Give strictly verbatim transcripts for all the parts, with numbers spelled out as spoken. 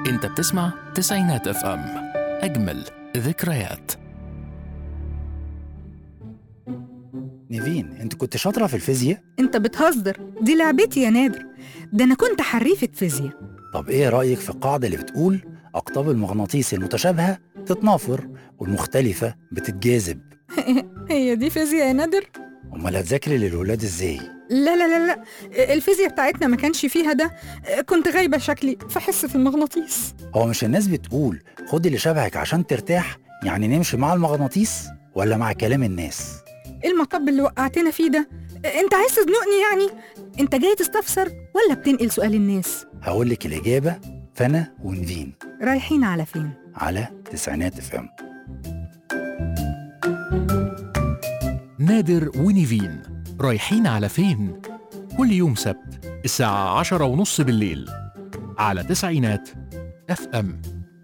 انت بتسمع تسعينات اف ام، اجمل ذكريات. نيفين، انت كنت شاطرة في الفيزياء؟ انت بتهزر، دي لعبتي يا نادر. ده انا كنت حريفة فيزياء. طب ايه رأيك في القاعدة اللي بتقول أقطاب المغناطيس المتشابهة تتنافر والمختلفة بتتجاذب؟ هي دي فيزياء يا نادر؟ امال هتذاكري للولاد ازاي؟ لا لا لا لا، الفيزياء بتاعتنا ما كانش فيها ده. كنت غايبة شكلي في حصة المغناطيس. هو مش الناس بتقول خدي اللي شبهك عشان ترتاح؟ يعني نمشي مع المغناطيس ولا مع كلام الناس؟ ايه المطب اللي وقعتنا فيه ده؟ انت عايز تزنقني يعني؟ انت جاي تستفسر ولا بتنقل سؤال الناس؟ هقولك الإجابة، فأنا ونيفين. رايحين على فين؟ على تسعينات اف ام. نادر ونيفين رايحين على فين؟ كل يوم سبت الساعة عشرة ونص بالليل على تسعينات اف ام.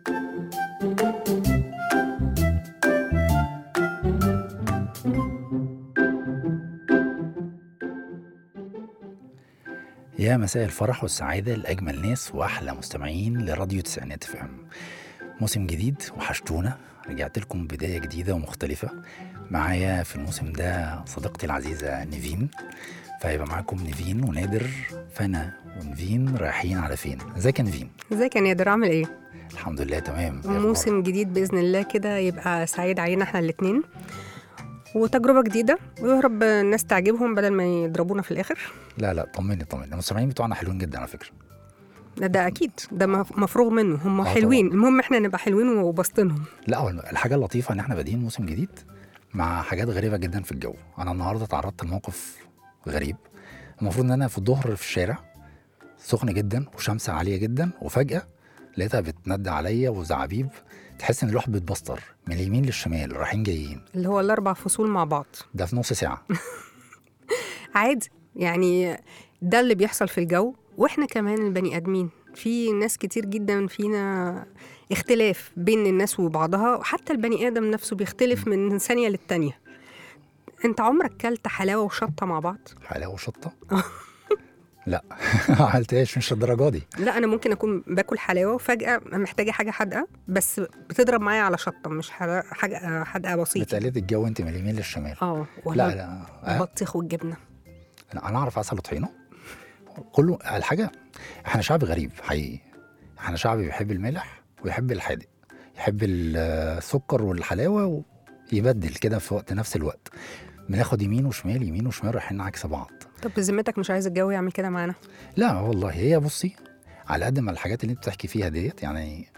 يا مساء الفرح والسعادة لأجمل ناس وأحلى مستمعين لراديو تسعينات اف ام. موسم جديد وحشتونا، رجعت لكم بداية جديدة ومختلفة. معايا في الموسم ده صديقتي العزيزة نيفين، فهيبقى معاكم نيفين ونادر. فأنا ونيفين رايحين على فين؟ ازيك يا نيفين؟ ازيك يا نادر، عامل ايه؟ الحمد لله تمام. موسم جديد بإذن الله كده يبقى سعيد علينا احنا الاتنين، وتجربة جديدة، ويا رب الناس تعجبهم بدل ما يضربونا في الآخر. لا لا طمني طمني، المستمعين بتوعنا حلوين جدا على فكرة. ده, ده أكيد، ده مفروغ منه، هم آه حلوين. طبعا. المهم احنا نبقى حلوين وبسطنهم. لا هو الحاجة اللطيفة ان احنا بادئين موسم جديد مع حاجات غريبة جدا في الجو. انا النهاردة تعرضت لموقف غريب. المفروض ان انا في الظهر في الشارع سخن جدا وشمس عالية جدا، وفجأة لقيتها بتندى عليا وزعابيب، تحس ان الواحد بيتبستر من اليمين للشمال رايحين جايين. اللي هو الأربع فصول مع بعض ده في نص ساعة. عادي يعني، ده اللي بيحصل في الجو. واحنا كمان البني آدمين، في ناس كتير جدا فينا اختلاف بين الناس وبعضها، وحتى البني آدم نفسه بيختلف من ثانية للتانية. انت عمرك كلت حلاوة وشطة مع بعض؟ حلاوة وشطة؟ لا عملتهاش، مش الدرجة دي. لا، انا ممكن اكون باكل حلاوه وفجاه محتاجه حاجه حادقه، بس بتضرب معايا على شطه، مش حاجه حادقه بسيطه. بتقلد الجو انت من اليمين للشمال. اه لا لا البطيخ والجبنه. لا انا اعرف عسل وطحينه كله. الحاجه احنا شعب غريب حقيقي. احنا شعب بيحب الملح ويحب الحادق، يحب السكر والحلاوه، ويبدل كده في وقت نفس الوقت. بناخد يمين وشمال يمين وشمال رايحين عكس بعض. طب بذمتك مش عايز الجو يعمل كده معانا؟ لا والله، هي بصي على قد ما الحاجات اللي انت بتحكي فيها ديت، يعني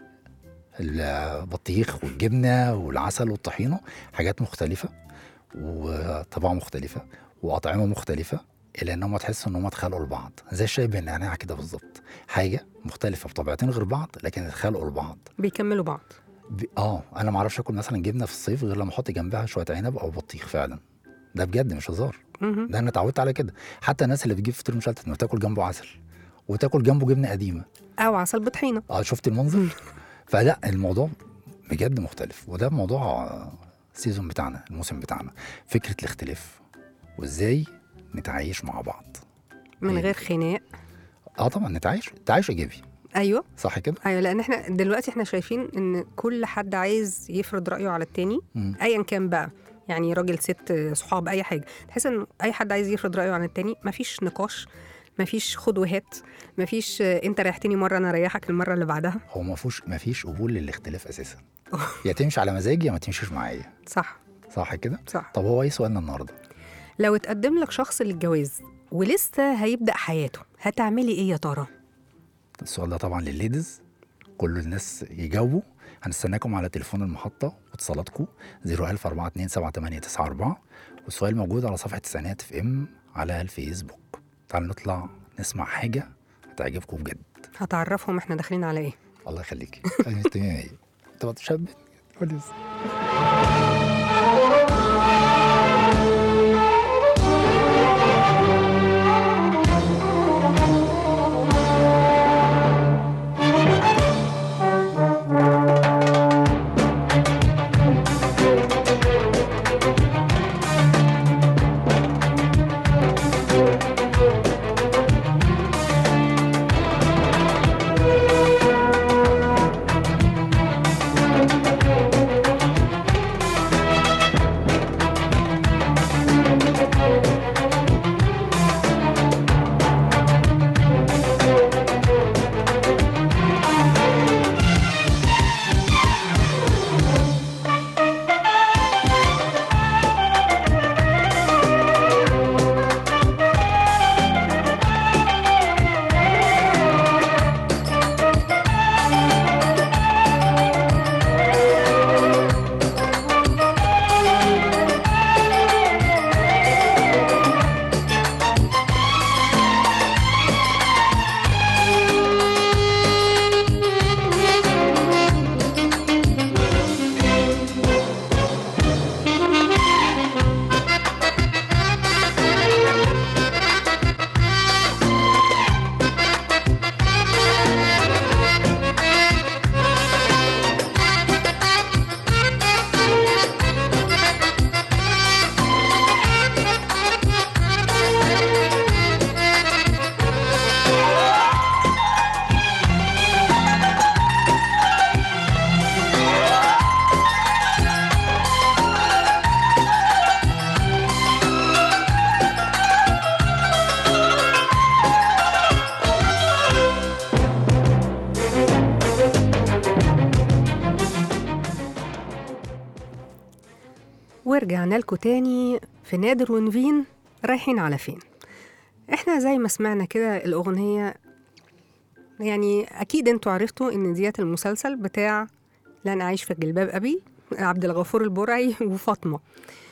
البطيخ والجبنه والعسل والطحينه حاجات مختلفه وطباع مختلفه واطعمه مختلفه، الا انهم تحسوا انهم اتخلقوا لبعض، زي الشاي بالنعناع كده بالظبط. حاجه مختلفه بطبيعتين غير بعض لكن اتخلقوا لبعض، بيكملوا بعض. ب... اه انا ما اعرفش اكل مثلا جبنه في الصيف غير لما احط جنبها شويه عنب او بطيخ. فعلا ده بجد مش هزار. ده انا اتعودت على كده. حتى الناس اللي بتجيب فطير مشلتت ما تاكل جنبه عسل وتاكل جنبه جبنه قديمه او عسل بطحينه. اه شفت المنظر. فلا الموضوع بجد مختلف، وده موضوع السيزون بتاعنا، الموسم بتاعنا، فكره الاختلاف وازاي نتعايش مع بعض من غير خناق. اه طبعا نتعايش تعايش ايجابي. ايوه صح كده. ايوه، لان احنا دلوقتي احنا شايفين ان كل حد عايز يفرض رايه على التاني، ايا كان بقى، يعني راجل ست صحاب اي حاجه. تحس ان اي حد عايز يفرض رايه على التاني، مفيش نقاش، مفيش خد وهات، مفيش انت ريحتني مره انا ريحك المره اللي بعدها. هو مفيش مفيش قبول للاختلاف اساسا. يا تمشي على مزاجي يا ما تمشيش معايا. صح صح كده. صح. طب هو ايه سؤالنا النهارده؟ لو اتقدم لك شخص للجواز ولسه هيبدا حياته، هتعملي ايه يا ترى؟ السؤال ده طبعا للليدز، كل الناس يجاوبوا. هنستناكم على تليفون المحطة واتصالاتكم صفر ألف أربعة اتنين سبعة تمانية تسعة أربعة، والسؤال موجود على صفحة تسعينات اف ام على الفيسبوك. تعالوا نطلع نسمع حاجة هتعجبكم بجد. هتعرفهم احنا داخلين على ايه. الله يخليكي. انت بتشبه ورجعنا لكم تاني في نادر ونفين رايحين على فين. احنا زي ما سمعنا كده الأغنية، يعني أكيد انتوا عرفتوا إن ديت المسلسل بتاع لن أعيش في جلباب أبي، عبد الغفور البرعي وفاطمة.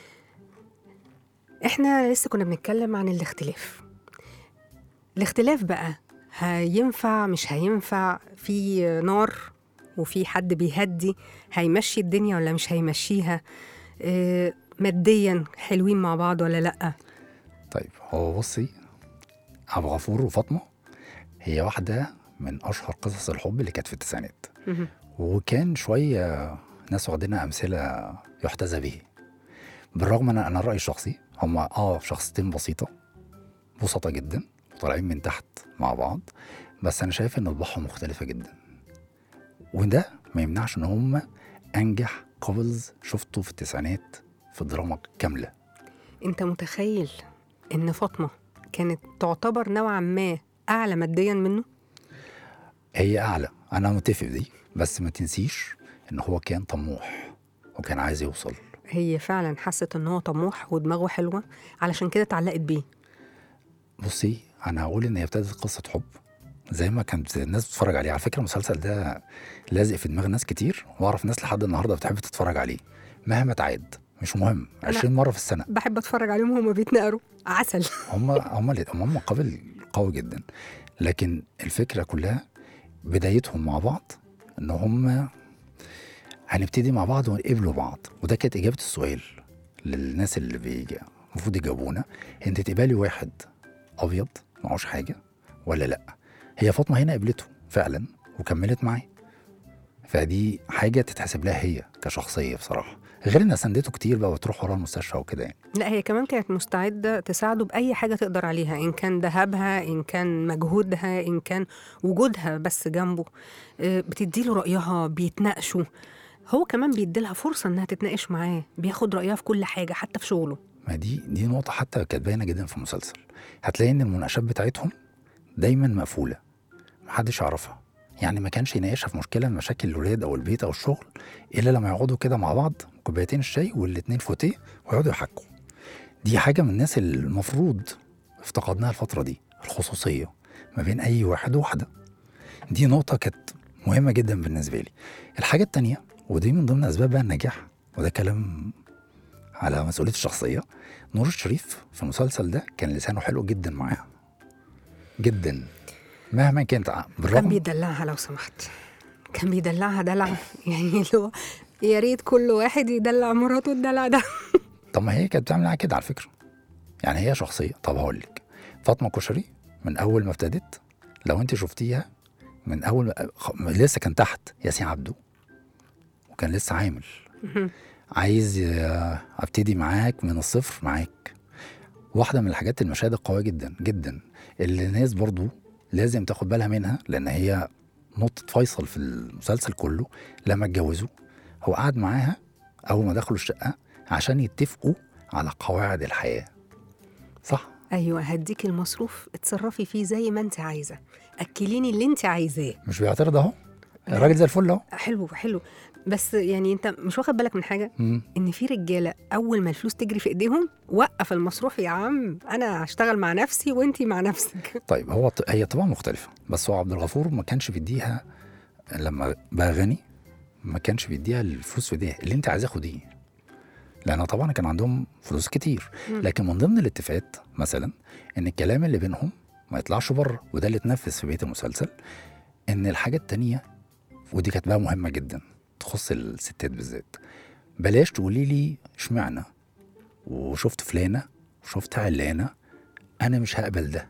احنا لسه كنا بنتكلم عن الاختلاف. الاختلاف بقى هينفع مش هينفع، في نار وفي حد بيهدي، هيمشي الدنيا ولا مش هيمشيها، اه ماديا حلوين مع بعض ولا لأ. طيب هو بصي، عبد الغفور وفاطمة هي واحدة من أشهر قصص الحب اللي كانت في التسعينات، وكان شوية ناس واخدينها أمثلة يحتذى به. بالرغم أن أنا رأيي الشخصي هم آه شخصيتين بسيطة بسيطة جدا وطالعين من تحت مع بعض، بس أنا شايف إن طباعهم مختلفة جدا، وده ما يمنعش إن هم أنجح كابلز شفته في التسعينات في الدراما كاملة. أنت متخيل إن فاطمة كانت تعتبر نوعا ما أعلى ماديا منه؟ هي أعلى، أنا متفق دي، بس ما تنسيش إن هو كان طموح وكان عايز يوصل. هي فعلا حست إن هو طموح ودماغه حلوة، علشان كده اتعلقت بيه. بصي أنا هقول إن هي ابتدت قصة حب زي ما كانت الناس بتتفرج عليه. على فكرة المسلسل ده لازق في دماغ ناس كتير، وأعرف ناس لحد النهاردة بتحب تتفرج عليه مهما تعاد، مش مهم عشرين مرة في السنة. بحب أتفرج عليهم وهم بيتنقروا عسل. هم هم هم قابل قوي جدا، لكن الفكرة كلها بدايتهم مع بعض إن هم هنبتدي مع بعض ونقبلوا بعض، وده كانت إجابة السؤال للناس اللي بيجي المفروض يجاوبونا: أنت تقبلي واحد أبيض معوش حاجة ولا لأ؟ هي فاطمة هنا قبلته فعلا وكملت معاه، فدي حاجة تتحسب لها هي كشخصية بصراحة، غير إنها سندته كتير بقى وتروح ورا المستشفى وكده يعني. لا هي كمان كانت مستعدة تساعده بأي حاجة تقدر عليها، إن كان ذهبها، إن كان مجهودها، إن كان وجودها بس جنبه، بتديله رأيها، بيتناقشوا، هو كمان بيديلها فرصة إنها تتناقش معاه، بياخد رأيها في كل حاجة حتى في شغله. ما دي دي نقطة حتى كانت باينة جدا في المسلسل. هتلاقي إن المناقشات بتاعتهم دايما مقفولة، محدش يعرفها، يعني ما كانش يناقشها في مشكلة من مشاكل الولاد أو البيت أو الشغل إلا لما يقعدوا كده مع بعض كوبايتين الشاي والاتنين فوتيه ويقعدوا يحكوا. دي حاجة من الناس اللي المفروض افتقدناها الفترة دي، الخصوصية ما بين أي واحد وواحدة. دي نقطة كانت مهمة جدا بالنسبة لي. الحاجة التانية، ودي من ضمن أسباب النجاح، وده كلام على مسؤولية الشخصية، نور الشريف في المسلسل ده كان لسانه حلو جدا معاها جدا مهما كانت. بالرغم كان بيدلعها لو سمحت، كان بيدلعها دلع يعني اللي هو يا ريت كل واحد يدلع مراته الدلع ده. طب ما هي كانت بتعمل معاها كده على فكرة، يعني هي شخصية. طب هقول لك، فاطمة كشري من أول ما ابتدت لو أنت شفتيها من أول ما لسه كان تحت ياسين عبده وكان لسه عامل عايز ابتدي معاك من الصفر معاك. واحدة من الحاجات المشاهد القوية جدا جدا اللي الناس برضو لازم تاخد بالها منها، لأن هي نقطة فيصل في المسلسل كله. لما اتجوزوا هو قعد معاها أول ما دخلوا الشقة عشان يتفقوا على قواعد الحياة، صح؟ أيوة، هديك المصروف اتصرفي فيه زي ما انت عايزة، أكليني اللي انت عايزاه. مش بيعترض اهو، الراجل زي الفل اهو. حلو حلو، بس يعني انت مش واخد بالك من حاجة؟ مم. ان في رجالة اول ما الفلوس تجري في ايديهم، وقف المصروف يا عم، انا هشتغل مع نفسي وانتي مع نفسك. طيب هو ط... هي طبعا مختلفة، بس هو عبد الغفور ما كانش بيديها لما بقى غني، ما كانش بيديها الفلوس في ايديها اللي انت عايزاه خديه، لأن طبعا كان عندهم فلوس كتير. لكن من ضمن الاتفاقات مثلا ان الكلام اللي بينهم ما يطلعش بره، وده اللي اتنفذ في بيت المسلسل. ان الحاجة التانية، ودي كانت بقى مهمة جدا تخص الستات بالذات، بلاش تقولي لي اشمعنى وشفت فلانة وشفت علانة، انا مش هقبل ده.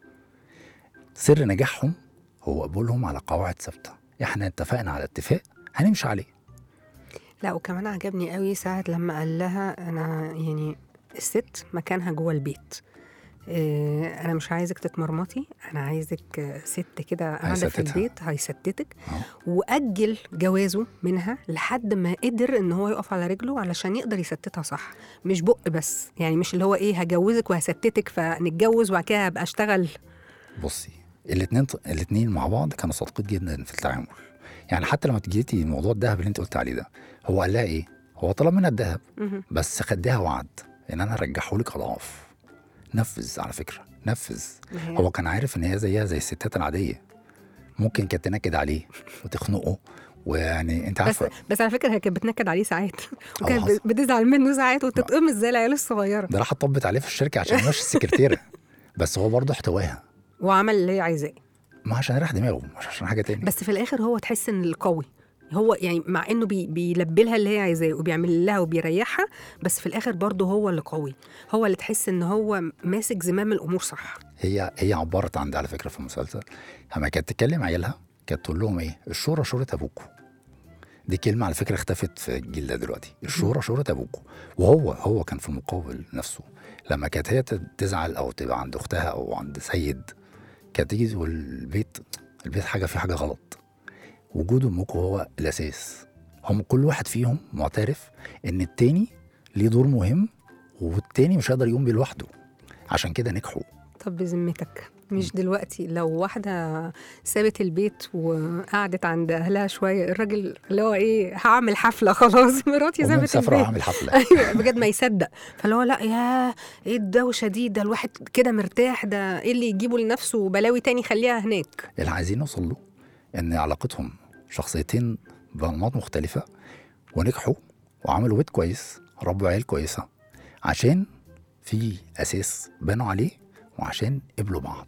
سر نجاحهم هو قبولهم على قواعد ثابتة، احنا اتفقنا على اتفاق هنمشي عليه. لا وكمان عجبني قوي ساعة لما قال لها انا يعني الست مكانها جوه البيت، إيه انا مش عايزك تتمرمطي، انا عايزك ست كده قاعده في البيت هيستتك. واجل جوازه منها لحد ما قدر ان هو يقف على رجله علشان يقدر يستتها صح، مش بق بس، يعني مش اللي هو ايه هجوزك وهستتك فنتجوز وبعد كده هبقى اشتغل. بصي الاثنين الاثنين مع بعض كانوا صادقين جدا في التعامل. يعني حتى لما جيتي موضوع الذهب اللي انت قلت عليه ده، هو قال لها ايه؟ هو طلب منها الذهب مهم. بس خدها وعد ان انا ارجحه لك اضعاف. نفذ على فكره، نفذ. ما هي- هو كان عارف ان هي زيها زي الستات العاديه، ممكن كانت تنكد عليه وتخنقه، ويعني انت بس عارفه. بس على فكره هي كانت بتنكد عليه ساعات وكانت حصل. بتزعل منه ساعات وتتقمص زي العيال الصغيره، ده راح طبت عليه في الشركه عشان يمشي السكرتيره بس هو برضه احتواها، وعمل اللي هي عايزاه. ما عشان يريح دماغه مش عشان حاجه تاني. بس في الاخر هو تحس ان القوي هو، يعني مع انه بي بيلبي لها اللي هي عايزاه وبيعمل لها وبيريحها، بس في الاخر برضه هو اللي قوي، هو اللي تحس ان هو ماسك زمام الامور صح. هي هي عبرت عن ده على فكره في المسلسل، لما كانت تتكلم عيالها كانت تقول لهم ايه؟ الشورى شورى ابوكم. دي كلمه على فكره اختفت في الجيل ده دلوقتي، الشورى شورى ابوكم. وهو هو كان في المقابل نفسه، لما كانت هي تزعل او تبقى عند اختها او عند سيد، كانت تيجي تقول البيت البيت حاجه في حاجه غلط. وجود امكم هو الاساس. هم كل واحد فيهم معترف ان التاني ليه دور مهم والتاني مش هيقدر يقوم بيه لوحده، عشان كده نجحوا. طب بذمتك مش دلوقتي لو واحدة سابت البيت وقعدت عند أهلها شوية، الراجل اللي هو إيه، هعمل حفلة خلاص مراتي أمي سابت مسافره البيت. وهعمل حفله. أيوة بجد ما يصدق، فاللي هو لا يا إيه الدوشة دي، ده الواحد كده مرتاح، ده إيه اللي يجيبه لنفسه بلاوي تاني يخليها هناك. اللي عايزين نوصل له ان علاقتهم شخصيتين بأنماط مختلفه ونجحوا وعملوا بيت كويس، ربوا عيال كويسه، عشان في اساس بنوا عليه وعشان قبلوا بعض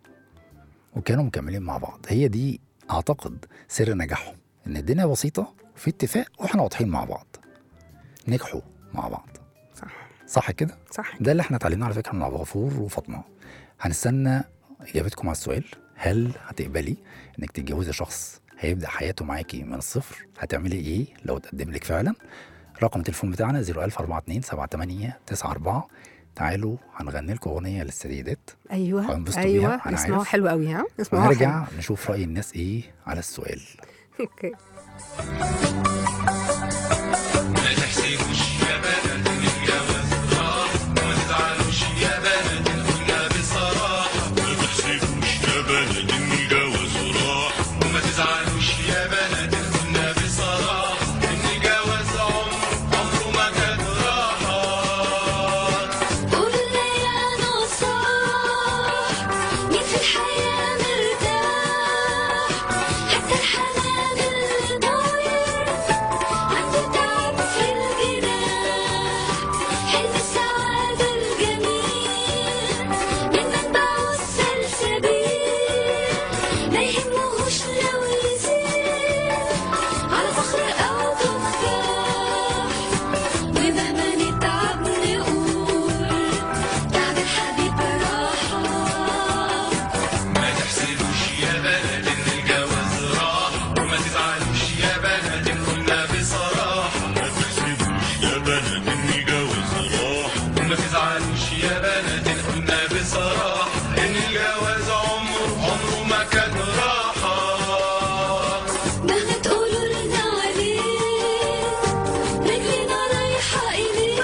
وكانوا مكملين مع بعض. هي دي اعتقد سر نجاحهم، ان الدنيا بسيطه وفي اتفاق واحنا واضحين مع بعض، نجحوا مع بعض. صح صح كده؟ صح. ده اللي احنا اتعلمناه على فكره من عبد الغفور وفاطمه. هنستنى اجابتكم على السؤال، هل هتقبلي انك تتجوزي شخص هيبدا حياته معاكي من الصفر؟ هتعملي ايه لو تقدم لك فعلا؟ رقم التليفون بتاعنا صفر ألف أربعة اتنين سبعة تمانية تسعة أربعة. تعالوا هنغني لكم اغنيه للسيدات أيوة هنبسطوا أيوة بيها، أنا اسمعوا عارف. حلو قوي، ها اسمعوا حلو. ونرجع نشوف راي الناس ايه على السؤال. أوكي. ما تحسبوش يا بنات الجواز راح، وما تزعلوش يا بنات الدنيا بصراحة. ما تحسبوش يا بنات الجواز راح، وما تزعلوش يا بنات الدنيا بصراحة. إن الجواز عمر عمره ما كان راحة. قولنا يا نصاح، مين في الحياة مرتاح؟ حتى الحنان اللي ضايع عنده تعب في الجناح. حلم السعادة الجميل من منبعه السلسبيل، ما يهمهوش لو يزيد على فخر أو تفاح. ومهما نتعب نقول تعب الحبيب راحة. ما تحسبوش يا بنات إن الجواز راح، وما تزعلوش يا بنات إن كنا بصراحة. ما تحسبوش يا بنات إن الجواز راح، وما تزعلوش يا بنات إن كنا بصراحة. إن الجواز عمره عمره ما كان راحة. مهما تقولوا لنا عليه رجلنا رايحة إليه.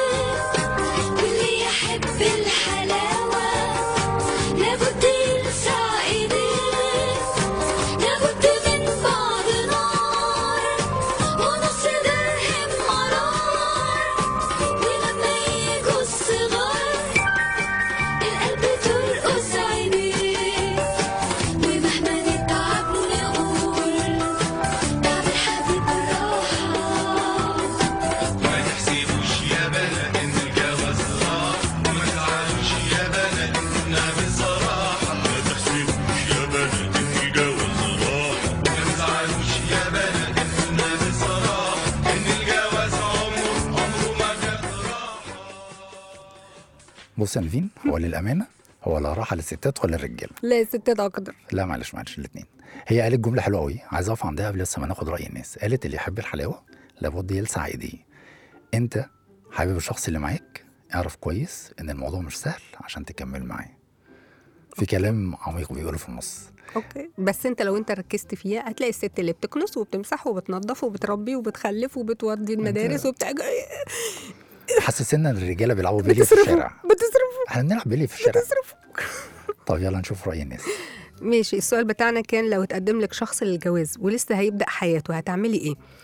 واللي يحب الحلاوة لابد يلسع إيديه. لابد من بعض نار ونص درهم مرار. ولما يجوا الصغار القلب ترقص عينيه. ومهما نتعب نقول تعب الحبيب راحة. ما تحسبوش يا بنات إن الجواز راح، وما تزعلوش يا بنات إن كنا بصراحة. ما تحسبوش يا بنات إن الجواز راح، وما تزعلوش يا بنات إن كنا بصراحة. إن الجواز عمره عمره ما كان راحة. بص يا نيفين، هو للامانه هو لا راحه للستات ولا الرجاله. لا الستات أقدر. لا معلش معلش الاثنين. هي قالت جمله حلوه قوي، عايز اقف عندها قبل لسه ما ناخد راي الناس. قالت اللي يحب الحلاوه لابد يلسع ايديه. انت حابب الشخص اللي معاك، اعرف كويس ان الموضوع مش سهل عشان تكمل معاه. في كلام عميق بيقوله في النص. اوكي، بس انت لو انت ركزت فيها هتلاقي الست اللي بتكنس وبتمسح وبتنظف وبتربي وبتخلف وبتودي المدارس وبتأج... حسسنا ان الرجاله بيلعبوا بيلي في بتصرفوا الشارع. بتصرفوا احنا بنلعب بيلي في الشارع. بتصرفوا. طب يلا نشوف راي الناس. ماشي، السؤال بتاعنا كان لو اتقدم لك شخص للجواز ولسه هيبدأ حياته هتعملي ايه؟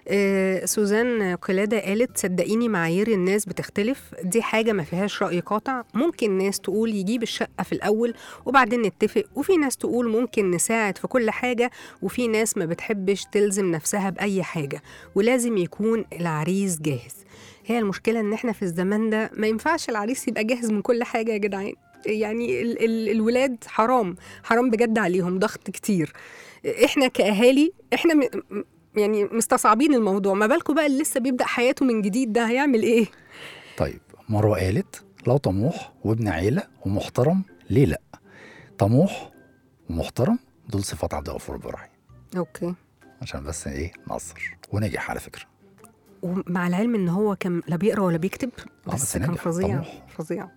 آه، سوزان قلادة قالت صدقيني معايير الناس بتختلف، دي حاجة ما فيهاش رأي قاطع. ممكن ناس تقول يجيب الشقة في الأول وبعدين نتفق، وفي ناس تقول ممكن نساعد في كل حاجة، وفي ناس ما بتحبش تلزم نفسها بأي حاجة، ولازم يكون العريس جاهز. هي المشكلة إن إحنا في الزمن ده ما ينفعش العريس يبقى جاهز من كل حاجة يا جدعان. يعني ال ال الولاد حرام حرام بجد عليهم ضغط كتير. إحنا كأهالي إحنا م يعني مستصعبين الموضوع، ما بالكم بقى اللي لسه بيبدأ حياته من جديد ده هيعمل إيه؟ طيب مروة قالت لو طموح وابن عيلة ومحترم ليه لأ؟ طموح ومحترم دول صفات عبد الغفور البرعي. أوكي. عشان بس إيه نقصر، ونجح على فكرة. ومع العلم إن هو كان لا بيقرأ ولا بيكتب، آه، بس بس كان نجح. فظيع طموح. فظيع.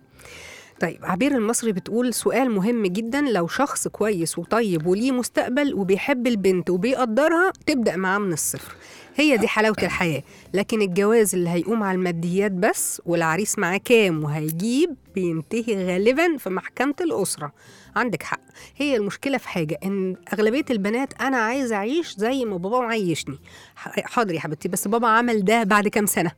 طيب عبير المصري بتقول سؤال مهم جدا، لو شخص كويس وطيب وليه مستقبل وبيحب البنت وبيقدرها تبدأ معاه من الصفر، هي دي حلاوة الحياة. لكن الجواز اللي هيقوم على الماديات بس والعريس معاه كام وهيجيب بينتهي غالبا في محكمة الأسرة. عندك حق. هي المشكلة في حاجة إن أغلبية البنات أنا عايزة أعيش زي ما بابا معيشني. ح- حاضر يا حبيبتي، بس بابا عمل ده بعد كام سنة،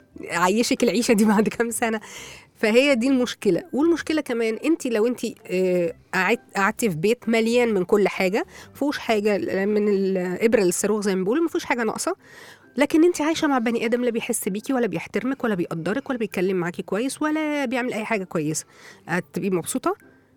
عيشك العيشة دي بعد كام سنة. فهي دي المشكلة. والمشكلة كمان انت لو انت آه، قعدت قعدتي في بيت مليان من كل حاجة، مفيهوش حاجة من الإبرة للصاروخ زي ما بيقولوا، مفيهوش حاجة ناقصة، لكن انت عايشة مع بني آدم لا بيحس بيكي ولا بيحترمك ولا بيقدرك ولا بيتكلم معاكي كويس ولا بيعمل أي حاجة كويسة، هتبقي مبسوطة؟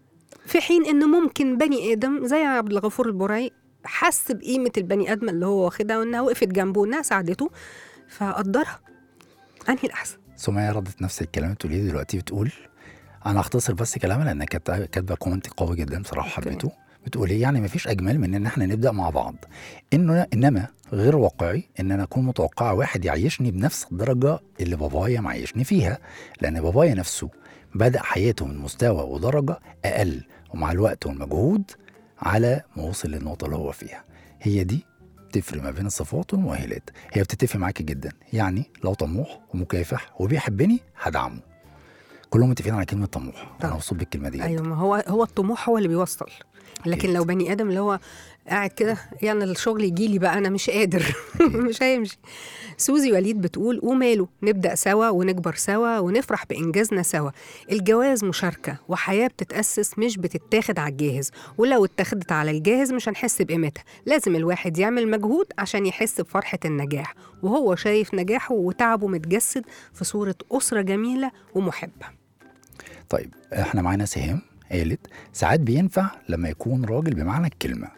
في حين ان ممكن بني آدم زي عبد الغفور البرعي حس بقيمة البني آدم اللي هو واخدها، وانها وقفت جنبه وانها ساعدته فقدرها. أنهي الأحسن؟ سمية ردت نفس الكلام اللي بتقوليه دلوقتي، بتقول انا هختصر بس كلامها لانها كانت كاتبه كومنت قوي جدا بصراحه حبيته. بتقول ايه يعني مفيش اجمل من ان احنا نبدا مع بعض، انه انما غير واقعي ان انا اكون متوقعه واحد يعيشني بنفس الدرجه اللي بابايا معيشني فيها، لان بابايا نفسه بدا حياته من مستوى ودرجه اقل، ومع الوقت والمجهود على ما وصل للنقطه اللي هو فيها. هي دي تفرق ما بين الصفات والمؤهلات. هي بتتفق معاكي جدا، يعني لو طموح ومكافح وبيحبني هدعمه. كلهم متفقين على كلمه طموح، انا مبسوط بالكلمه دي جدا. ايوه، ما هو هو الطموح هو اللي بيوصل، لكن أكيد. لو بني ادم اللي هو قاعد كده يعني الشغل يجي لي بقى انا مش قادر مش هيمشي. سوزي وليد بتقول وماله، نبدا سوا ونكبر سوا ونفرح بانجازنا سوا. الجواز مشاركه وحياه بتتاسس مش بتتاخد على الجاهز، ولو اتاخدت على الجاهز مش هنحس بقيمتها. لازم الواحد يعمل مجهود عشان يحس بفرحه النجاح، وهو شايف نجاحه وتعبه متجسد في صوره اسره جميله ومحبه. طيب احنا معانا سهام قالت ساعات بينفع لما يكون راجل بمعنى الكلمه.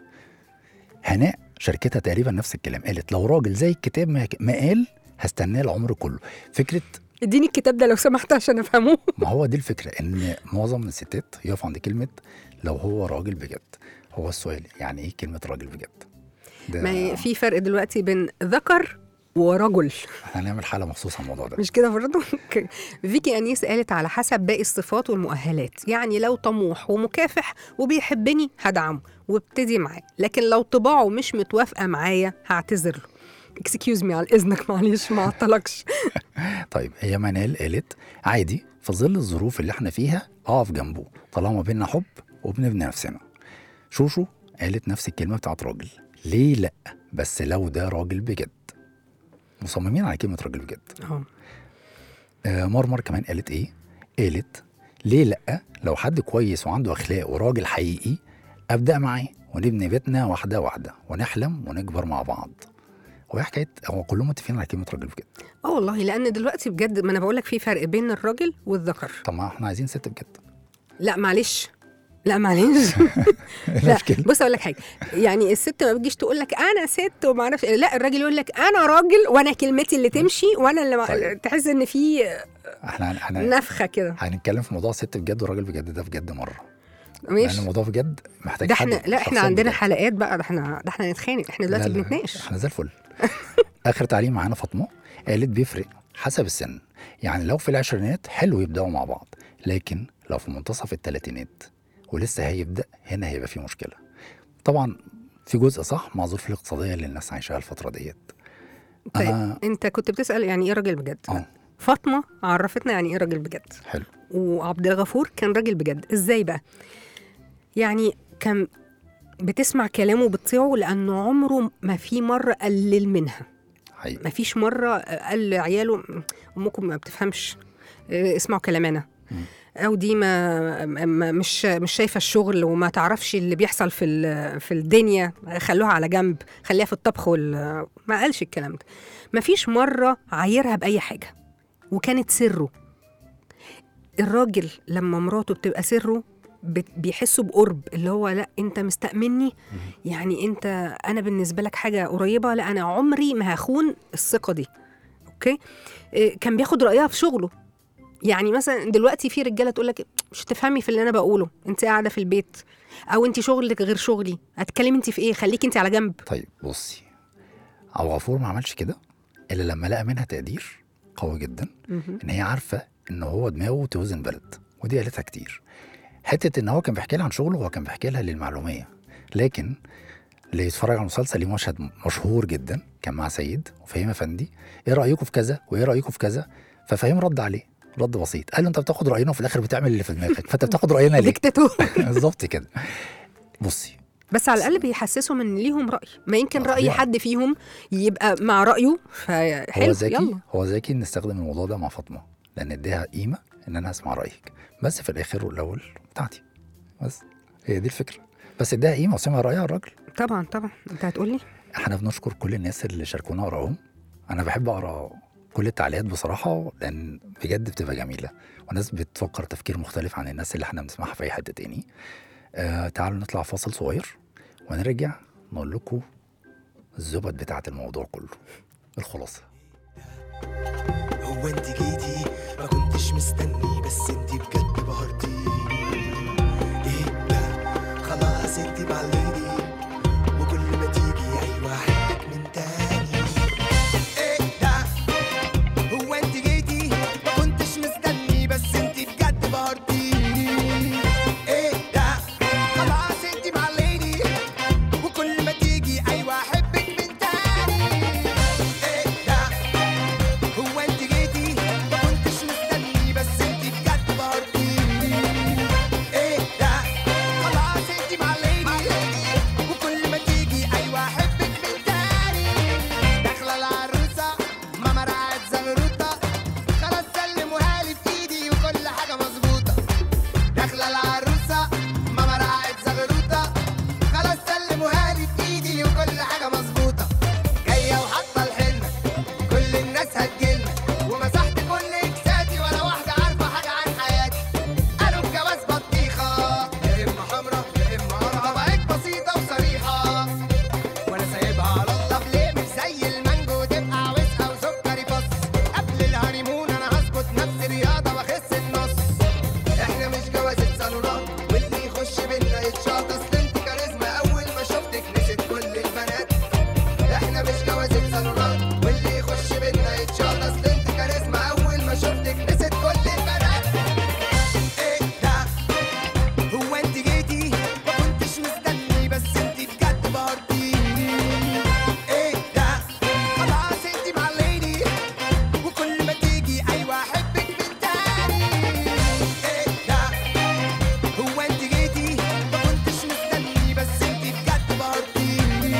هناء شركتها تقريبا نفس الكلام، قالت لو راجل زي الكتاب ما ما قال هستناه العمر كله. فكره اديني الكتاب ده لو سمحت عشان افهمه. ما هو دي الفكره، ان معظم الستات يقف عند كلمه لو هو راجل بجد. هو السؤال يعني ايه كلمه راجل بجد؟ ده ما في فرق دلوقتي بين ذكر ورجل، احنا هنعمل حاله مخصوصه على الموضوع ده. مش كده برضه؟ فيكي أنيس قالت على حسب باقي الصفات والمؤهلات، يعني لو طموح ومكافح وبيحبني هدعمه وابتدي معاه، لكن لو طباعه مش متوافقة معايا هعتذر له. اكسكيوز مي على إذنك معلش ما عطلكش. طيب هي منال قالت عادي في ظل الظروف اللي احنا فيها اقف جنبه طالما بينا حب وبنبني نفسنا. شوشو قالت نفس الكلمه بتاعت راجل، ليه لا بس لو ده راجل بجد. مصممين على كلمه راجل بجد. اه آه مرمر كمان قالت ايه؟ قالت ليه لا لو حد كويس وعنده اخلاق وراجل حقيقي ابدا معاه ونبني بيتنا واحده واحده ونحلم ونكبر مع بعض. هو حكايه هو كلهم متفقين على كلمه راجل بجد. اه والله، لأن دلوقتي بجد ما أنا بقولك في فرق بين الراجل والذكر. طب ما احنا عايزين ست بجد. لا معلش لا معلش لا بص اقول لك حاجه، يعني الست ما بتجيش تقول لك انا ست وما اعرفش، لا الراجل يقول لك انا راجل وانا كلمتي اللي تمشي وانا اللي طيب. تحس ان في احنا احنا نفخه كده. هنتكلم في موضوع ست بجد وراجل بجد ده بجد مره، لان ماشي الموضوع بجد محتاج ده حد احنا لا احنا شخصيا عندنا بجد. حلقات بقى، ده احنا ده احنا نتخانق، احنا لا دلوقتي لا، بنتناقش. احنا زي الفل. اخر تعليق معانا فاطمه قالت بيفرق حسب السن، يعني لو في العشرينات حلو يبداوا مع بعض، لكن لو في منتصف الثلاثينات ولسه هيبدا هنا هيبقى في مشكله. طبعا في جزء صح مع الظروف الاقتصاديه اللي الناس عايشاها الفتره ديت. طيب أنا... انت كنت بتسال يعني ايه راجل بجد؟ اه فاطمه عرفتنا يعني ايه راجل بجد، حلو. وعبد الغفور كان راجل بجد. ازاي بقى؟ يعني كان بتسمع كلامه وبتطيعه لانه عمره ما في مره قلل منها. حقيقي. مفيش مره قال لعياله امكم ما بتفهمش، آه، اسمعوا كلامنا، او دي ما, ما مش مش شايفه الشغل وما تعرفش اللي بيحصل في ال- في الدنيا، خلوها على جنب، خليها في الطبخ وال... ما قالش الكلام ده. مفيش مره عايرها باي حاجه، وكانت سره. الراجل لما مراته بتبقى سره بت- بيحسوا بقرب، اللي هو لا انت مستأمني، يعني انت انا بالنسبه لك حاجه قريبه، لا انا عمري ما هخون الثقه دي. اوكي. إيه، كان بياخد رايها في شغله. يعني مثلا دلوقتي في رجاله تقول لك مش هتفهمي في اللي انا بقوله، انت قاعده في البيت، او انت شغلك غير شغلي، هتتكلمي انت في ايه، خليكي انت على جنب. طيب بصي، عبد الغفور ما عملش كده الا لما لقى منها تقدير قوي جدا، ان هي عارفه ان هو دماغه توزن بلد، ودي قالتها كتير. حته ان هو كان بيحكي لها عن شغله، هو كان بيحكي لها للمعلوميه، لكن اللي يتفرج على المسلسل ليه مشهد مشهور جدا كان مع سيد وفهيم افندي، ايه رايكم في كذا وايه رايكم في كذا، ففهيم رد عليه رد بسيط، قال له انت بتاخد راينا وفي الاخر بتعمل اللي في دماغك، فانت بتاخد راينا ليه؟ ديكتاتور. بالظبط كده. بصي بس على الاقل بيحسسهم ان ليهم راي، ما يمكن آه، راي طبيعي. حد فيهم يبقى مع رايه، هو فحلو ذكي، يلا. هو ذكي نستخدم الموضوع ده مع فاطمه، لان اديها قيمه ان انا اسمع رايك، بس في الاخر والاول بتاعتي، بس هي دي الفكره. بس اديها قيمه وسمع رايها الراجل. طبعا طبعا. انت هتقولي احنا بنشكر كل الناس اللي شاركونا وراهم. انا بحب اقرا كل التعليقات بصراحه، لان بجد بتبقى جميله، وناس بتفكر تفكير مختلف عن الناس اللي احنا بنسمعها في اي حته تاني. آه تعالوا نطلع فاصل صغير ونرجع نقول لكم الزبد بتاعه الموضوع كله، الخلاصه. هو انت جيتي ما كنتش مستني، بس انت بجد بهرتيني. ايه ده خلاص انت معليني، وكل ما تيجي ايوه احبك من تاني. ايه ده هو انت جيتي ما كنتش مستني، بس انت بجد بهرتيني. ايه ده خلاص انت معليني، وكل ما تيجي ايوه احبك من تاني. ايه ده هو انت جيتي ما كنتش مستني، بس انت بجد بهرتيني. ايه ده خلاص انت معليني، وكل ما تيجي ايوه احبك من تاني. داخله العروسه ماما رقعت زغروطه، خلاص سلموها لي في ايدي وكل حاجه مظبوطه. داخله العروسه ماما رقعت زغروطه، خلاص سلموها لي في ايدي وكل حاجه مظبوطه. جايه وحاطه الحنه كل الناس هتجيلنا، ومسحت كل اكساتي ولا واحده عارفه حاجه عن حياتي. قالوا الجواز بطيخه، يا اما حمرا يا اما قرعه، طبعك بسيطه وصريحه، وانا سايبها على الله بليه. مش زي المانجو تبقى وسقه وسكري فص، قبل الهانيمون انا هظبط نفسي رياضه واخس النص. احنا مش جوازة صالونات، واللي يخش بينا يتشاط، اصل انت كاريزما اول ما شفتك نسيت كل البنات. احنا مش جوازة صالونات، واللي يخش بينا يتشاط، اصل انت كاريزما اول ما شفتك نسيت كل البنات. ايه ده هو انت جيتي ما كنتش مستني، بس انت بجد بهرتيني. ايه ده خلاص انت معليني، وكل ما تيجي ايوه احبك من تاني. ايه ده هو انت جيتي ما كنتش مستني، بس انت بجد بهرتيني.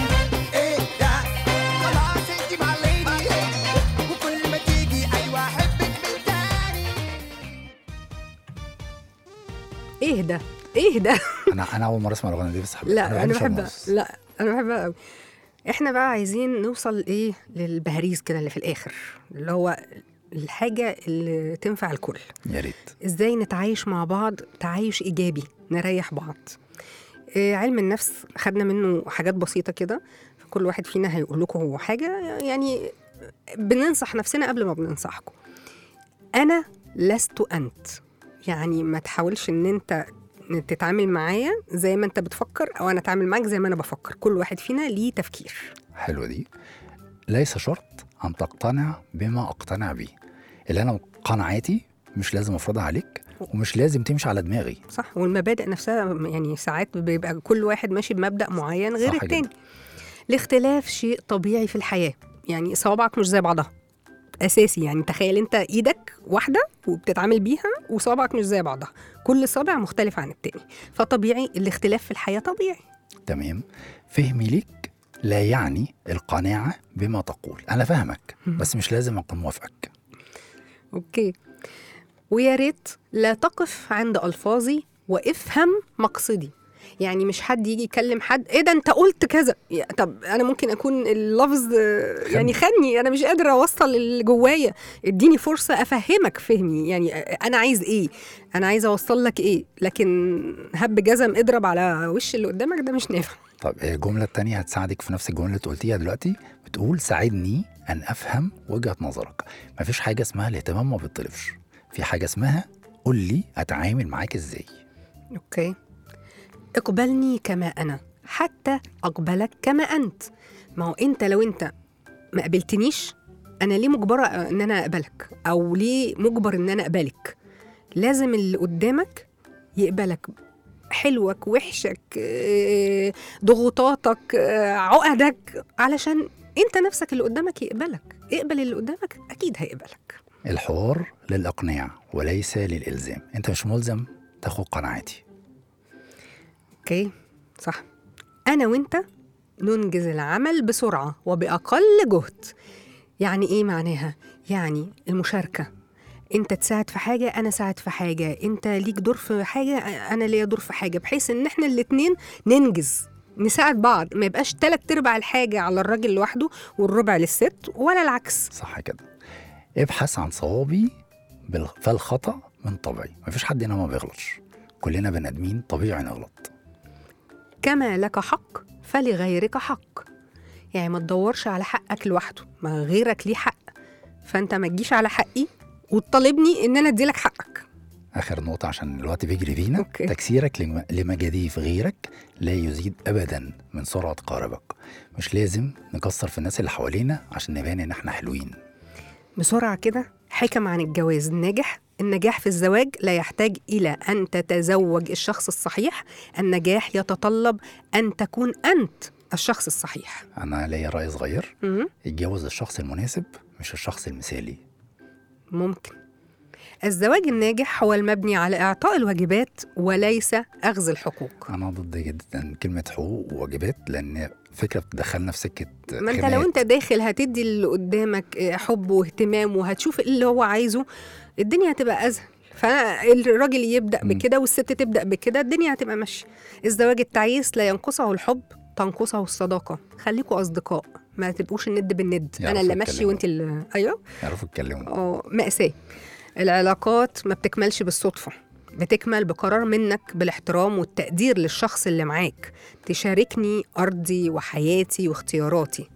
ايه ده خلاص انت معليني، وكل ما تيجي ايوه احبك من تاني. ايه ده ايه ده. انا انا اول مره اسمع الاغنيه دي، بس حبيتها. لا انا بحب بحبها، شرموز. لا انا بحبها قوي. احنا بقى عايزين نوصل ايه للبهاريز كده اللي في الاخر، اللي هو الحاجه اللي تنفع الكل. يا ريت. ازاي نتعايش مع بعض تعايش ايجابي، نريح بعض. إيه، علم النفس خدنا منه حاجات بسيطه كده، فكل واحد فينا هيقول لكم حاجه، يعني بننصح نفسنا قبل ما بننصحكم. انا لست انت، يعني ما تحاولش ان انت تتعامل معايا زي ما انت بتفكر، او انا اتعامل معاك زي ما انا بفكر. كل واحد فينا ليه تفكير. حلوه دي. ليس شرط ان تقتنع بما اقتنع به، اللي انا قناعاتي مش لازم افرضها عليك، ومش لازم تمشي على دماغي. صح. والمبادئ نفسها يعني ساعات بيبقى كل واحد ماشي بمبدأ معين غير صح التاني. جدا. الاختلاف شيء طبيعي في الحياة، يعني صوابعك مش زي بعضها أساسي. يعني تخيل أنت إيدك واحدة وبتتعامل بيها وصوابعك مش زي بعضها، كل صابع مختلف عن التاني، فطبيعي الاختلاف في الحياة طبيعي. تمام. فهمي ليك لا يعني القناعة بما تقول. أنا فاهمك بس مش لازم أكون موافقك. اوكي. ويا ريت لا تقف عند الفاظي وافهم مقصدي. يعني مش حد يجي يكلم حد ايه ده انت قلت كذا، يا- طب انا ممكن اكون اللفظ آه، يعني خدني، انا مش قادره اوصل اللي جوايا، اديني فرصه افهمك فهمي، يعني آه، انا عايز ايه، انا عايز اوصل لك ايه، لكن هب جزم اضرب على وش اللي قدامك ده مش نافع. طب الجملة التانية هتساعدك في نفس الجملة اللي قلتيها دلوقتي، بتقول ساعدني أن أفهم وجهة نظرك. مفيش حاجة اسمها الاهتمام ما بيطلبش، في حاجة اسمها قول لي أتعامل معاك إزاي. اوكي. اقبلني كما انا حتى اقبلك كما انت. ما هو انت لو انت ما قبلتنيش انا ليه مجبره ان انا اقبلك، او ليه مجبر ان انا اقبلك؟ لازم اللي قدامك يقبلك، حلوك وحشك آه، ضغوطاتك آه، عقدك، علشان انت نفسك اللي قدامك يقبلك. اقبل اللي قدامك اكيد هيقبلك. الحوار للإقناع وليس للإلزام. أنت مش ملزم تاخد قناعتي. اوكي صح. انا وانت ننجز العمل بسرعه وباقل جهد. يعني ايه معناها؟ يعني المشاركه، انت تساعد في حاجه انا ساعد في حاجه، انت ليك دور في حاجه انا ليا دور في حاجه، بحيث ان احنا الاتنين ننجز، نساعد بعض، ما يبقاش تلات ارباع الحاجه على الراجل لوحده والربع للست، ولا العكس. صح كده. ابحث عن صوابي بال- فالخطأ من طبعي. مفيش حد هنا ما بيغلطش، كلنا بني آدمين طبيعي نغلط. كما لك حق فلغيرك حق. يعني ما تدورش على حقك لوحده، ما غيرك ليه حق، فانت ما تجيش على حقي وتطالبني ان انا اديلك حقك. آخر نقطة عشان الوقت بيجري بينا. أوكي. تكسيرك لم- لمجاديف غيرك لا يزيد أبدا من سرعة قاربك. مش لازم نكسر في الناس اللي حوالينا عشان نبان إن احنا حلوين. بسرعة كده حكم عن الجواز الناجح. النجاح في الزواج لا يحتاج إلى أن تتزوج الشخص الصحيح، النجاح يتطلب أن تكون أنت الشخص الصحيح. أنا ليا رأي صغير، مم. اتجوز الشخص المناسب مش الشخص المثالي. ممكن. الزواج الناجح هو المبني على إعطاء الواجبات وليس أخذ الحقوق. أنا ضد جدا كلمة حقوق وواجبات، لأن فكرة بتدخلنا في سكة ما انت خناقات. لو انت داخل هتدي اللي قدامك حب واهتمام وهتشوف اللي هو عايزه، الدنيا هتبقى أسهل. فالراجل يبدأ مم. بكده والست تبدأ بكده، الدنيا هتبقى ماشية. الزواج التعيس لا ينقصه الحب، تنقصه الصداقة. خليكوا أصدقاء، ما تبقوش الند بالند، أنا يعرفوا اللي ماشي يتكلموا. وانت اللي أيوه. يعرفوا يتكلموا. اه مأساة. العلاقات ما بتكملش بالصدفة، بتكمل بقرار منك بالاحترام والتقدير للشخص اللي معاك، تشاركني أرضي وحياتي واختياراتي.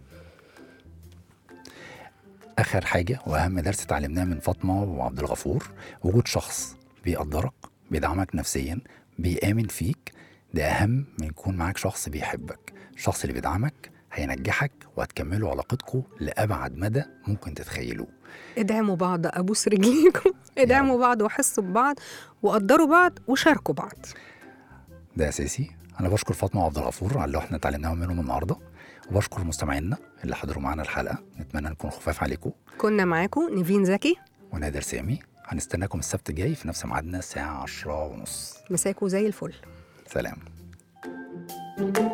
آخر حاجة وأهم درس اتعلمناه من فاطمة وعبد الغفور، وجود شخص بيقدرك، بيدعمك نفسيا، بيآمن فيك، ده أهم من يكون معاك شخص بيحبك. الشخص اللي بيدعمك هينجحك وهتكملوا علاقتكم لأبعد مدى ممكن تتخيلوه. ادعموا بعض، ابوس رجليكم، ادعموا بعض وحسوا ببعض وقدروا بعض وشاركوا بعض. ده أساسي. أنا بشكر فاطمة وعبد الغفور على اللي احنا اتعلمناه منهم النهاردة، وبشكر مستمعينا اللي حضروا معانا الحلقة. نتمنى نكون خفاف عليكم. كنا معاكم نيفين زكي ونادر سامي. هنستناكم السبت الجاي في نفس ميعادنا الساعة عشرة ونص. مساكوا زي الفل. سلام.